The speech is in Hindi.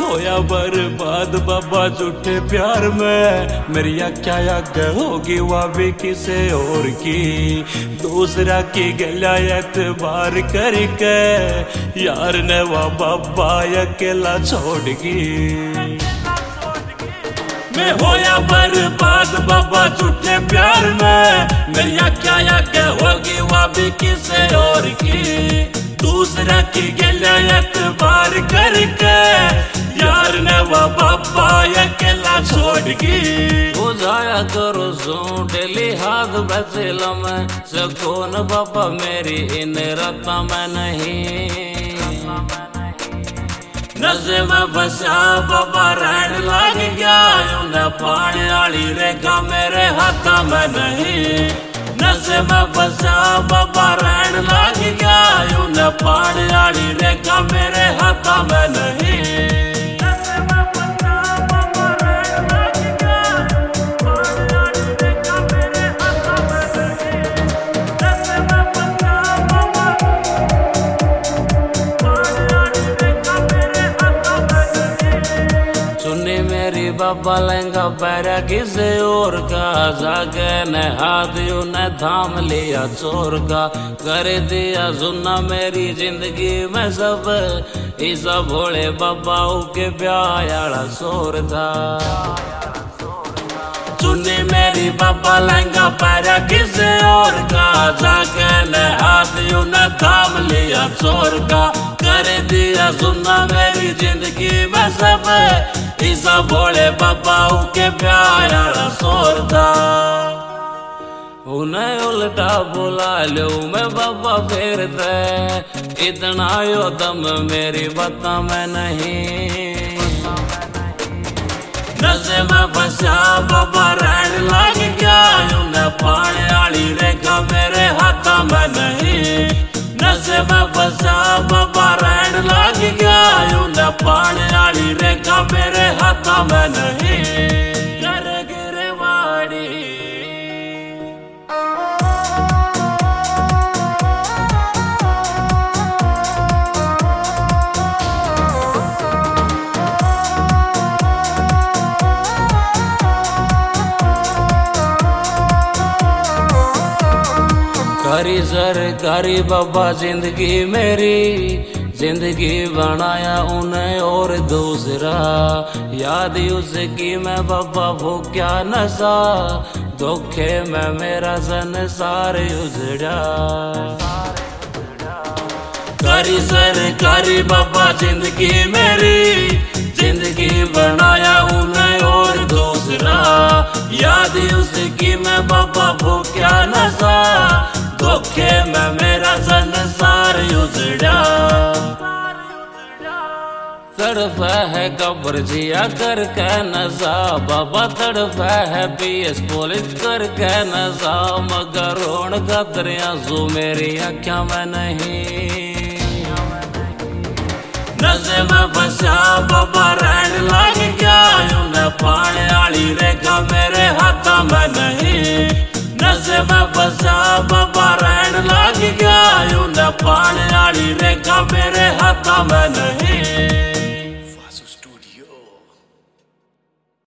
होया बर्बाद बाबा झूठे प्यार में, मेरी क्या आगे होगी वह भी किसे और की। दूसरा की गला एतबार करके यार ने वह बाबा अकेला छोड़गी। मैं होया बर्बाद बाबा झूठे प्यार में, मेरी क्या आगे होगी वह भी किसे और की। दूसरा की गला एतबार करके यार ने वह बाबा अकेला छोड़गी। बुझाया करो सो डेली हाथ बचेला में, सुकून बाबा मेरी इन रत्ता में नहीं। नशे में बसा बाबा रहन लग गया, उन्हें पानी वाली रेखा मेरे हाथ में नहीं। नशे में बसा बाबा रहन लग गया, उन्हें पानी वाली रेखा मेरे हाथ में नहीं। मेरी बाबा लहंगा पैरा किसे और का, जागे ने हाथ ने थाम लिया चोर का। कर दिया सुनना मेरी जिंदगी में सब, ईसा भोले बाबा के ब्याह शोर था। सुनी मेरी बाबा लहंगा पैरा किसे और का, जाके ने हाथ ने थाम लिया चोर का। कर दिया सुनना मेरी जिंदगी में सब, ईसा भोले बाबा के प्यारा शोर था। उन्हें उल्टा बुला लो मैं बाबा फिर दे, इतना यो दम मेरी बता में नहीं। नशे में फंसा बाबा रहन लग गया, उन्हें पानी वाली रेखा मेरे हाथ में नहीं। नशे में फंसा बाबा रहन लग गया, उन्हें पानी वाली रेखा मेरे हाथ में नहीं। करी सरकारी बाबा जिंदगी मेरी, जिंदगी बनाया उन्हें और दूसरा। याद उसकी मैं बाबा वो क्या नशा, धोखे में मेरा संसार उजड़ा। करी सरकारी बाबा जिंदगी मेरी, जिंदगी बनाया उन्हें और दूसरा। याद उसकी मैं बाबा वो क्या नशा, धोखे में मेरा संसार उजड़ा। तड़फ है कब्र जिया करके नशा, बाबा तड़फ है पीएस पुलिस करके नशा। मगर रोण का दरिया सो मेरी आँखों में नहीं। नशे में फंसा बाबा रहन लग गया, उन्हें पानी वाली रेखा मेरे हाथ में नहीं। नशे में फंसा बाबा रहन लग गया, उन्हें पानी वाली रेखा मेरे हाथ में नहीं।